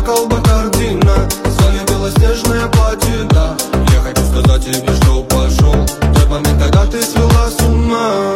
бокал Бакардина, свое белоснежное платье, да. Я хочу сказать тебе, что пошел тот момент, когда ты свела с ума.